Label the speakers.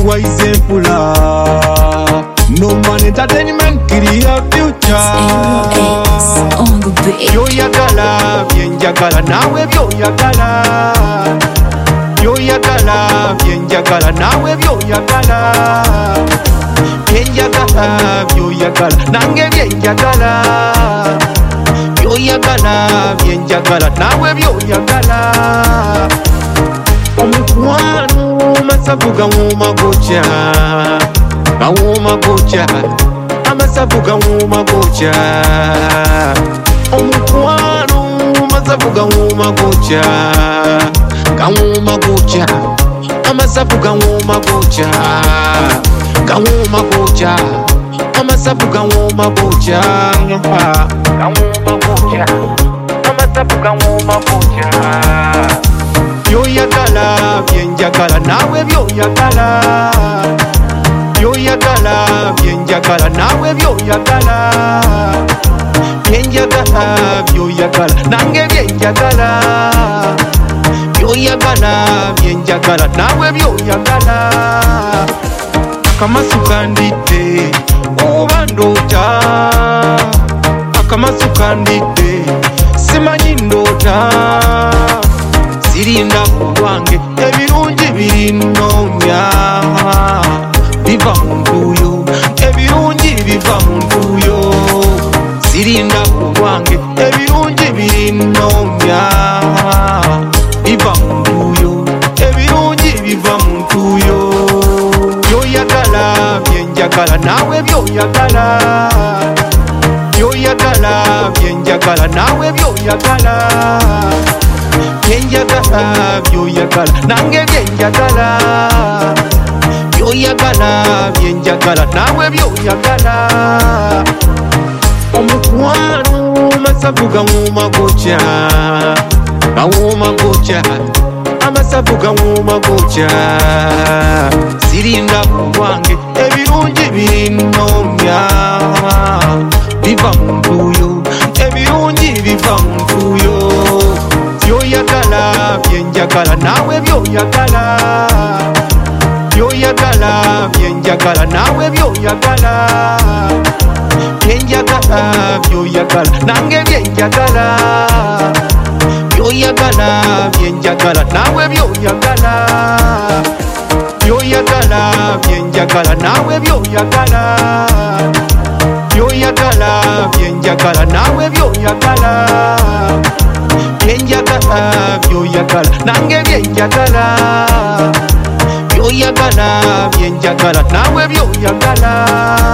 Speaker 1: wise empula. No man entertainment create future.
Speaker 2: On the beat.
Speaker 1: Byo yagala byenjagala nawe byo yagala. Byo yagala byenjagala nawe byo yagala. Byenjagala byo yagala nange byenjagala. Byo yagala byenjagala nawe byo yagala. Omukwano masavu gawuma gocha. Gawuma gocha. Amasavu gawuma gocha. Omukwano masavu gawuma gocha. Gawuma gocha. Amasavu gawuma gocha. Gawuma gocha. Amasavu gawuma gocha. Gawuma gocha. Amasavu gawuma gocha. Byo yagala byenjagala nawe byo yagala. Byo yagala byenjagala nawe byo yagala. Byenjagala byo yagala nange byenjagala. Byo yagala byenjagala nawe byo yagala. Akamasu kandidde oba ndoota. Akamasu kandidde simanyi ndoota. Sirinda kulwange ebirungi birinoonya. Biva muntu yo ebirungi biva muntu yo. Sirinda kulwange ebirungi birinoonya. Biva muntu yo ebirungi biva muntu yo. Byo yagala byenjagala nawe byo yagala. Byo yagala byenjagala nawe byo yagala. Byenjagala byo yagala nange byenjagala. Byo yagala byenjagala nawe byo yagala. Omukwano masavu gawuma gocha. Gawuma gocha. Amasavu gawuma gocha. Sirinda kulwange ebirungi birinoonya. Biva muntu yo ebirungi biva muntu yo. Byo yagala byenjagala nawe byo yagala. Byo yagala byenjagala nawe byo yagala. Byenjagala byo yagala nange byenjagala. Byo yagala byenjagala nawe byo yagala. Byo yagala byenjagala nawe byo yagala. Byo yagala byenjagala nawe byo yagala. Byenjagala byo yagala nange byenjagala. Byo yagala byenjagala nawe byo yagala.